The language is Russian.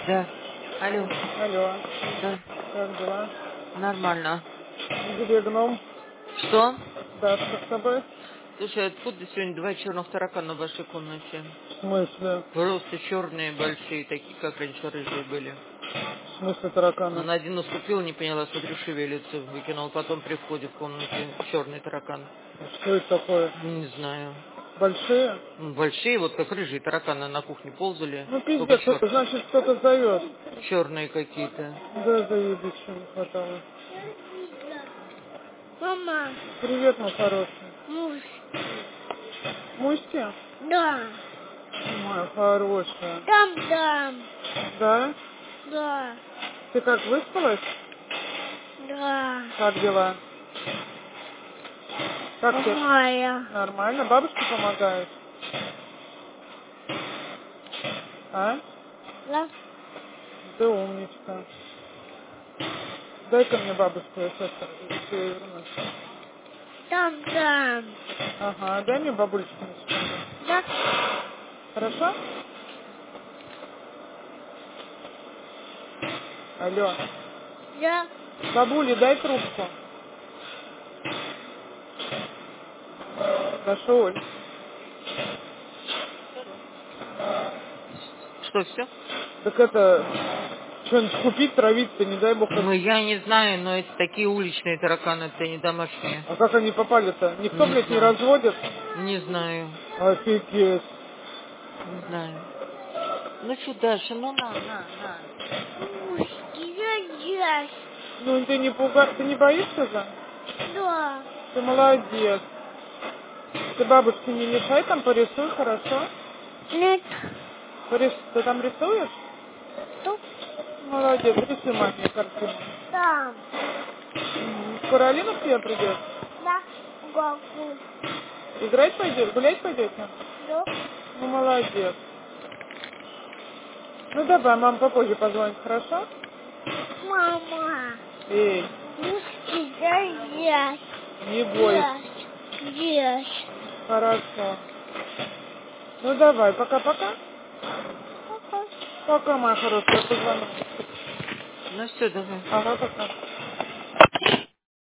Да. Алло. Алло, Да. как дела? Нормально. Где гном? Что? Дашка с тобой? Слушай, откуда сегодня два черных таракана в вашей комнате? В смысле? Просто черные, большие, такие, как раньше рыжие были. В смысле тараканы? Он один наступил, не поняла, смотрю, шевелится, выкинул. Потом при входе в комнате черный таракан. Что это такое? Не знаю. Большие? Большие, вот как рыжие тараканы на кухне ползали. Ну Только пиздец, это значит кто-то зовет. черные какие-то. Да, заебись, что не хватало. Мама, Привет, мой хороший. муж. Мусти? Да. Моя хорошая. Там. Да? Да. Ты как, выспалась? Да. Как дела? Как ты? Моя. Нормально? Бабушке помогаешь? А? Да. Ты умничка. Дай-ка мне бабушку, я сейчас все вернусь. Там. Ага, дай мне бабулечку на секунду. Да. Хорошо? Алло. Да. Бабуля, дай трубку. Дашуль. Что, все? Так это, что-нибудь купить, травить-то, не дай бог. Ну, я не знаю, но это такие уличные тараканы, это не домашние. А как они попали-то? Никто, Не блядь, не знаю. разводит? Не знаю. Офигеть. Не знаю. Ну что, Даша, ну на. Я. Ну, ты не ты не боишься же? Да. Ты молодец. Ты бабушке не мешай, там порисуй, хорошо? Нет. Ты там рисуешь? Тут. Молодец, рисуй маме картину. Там. Скоро Алина к тебе придет? Да. Гагу. Играть пойдет? Гулять пойдете? Да. Ну, молодец. Ну, давай, мама попозже позвонит, хорошо? Мама. Эй, Мушки, да, есть. не бойся. Есть. Хорошо. Ну, давай, пока-пока. Пока. Пока, моя хорошая, я позвоню. Ну все, давай. Ага, пока.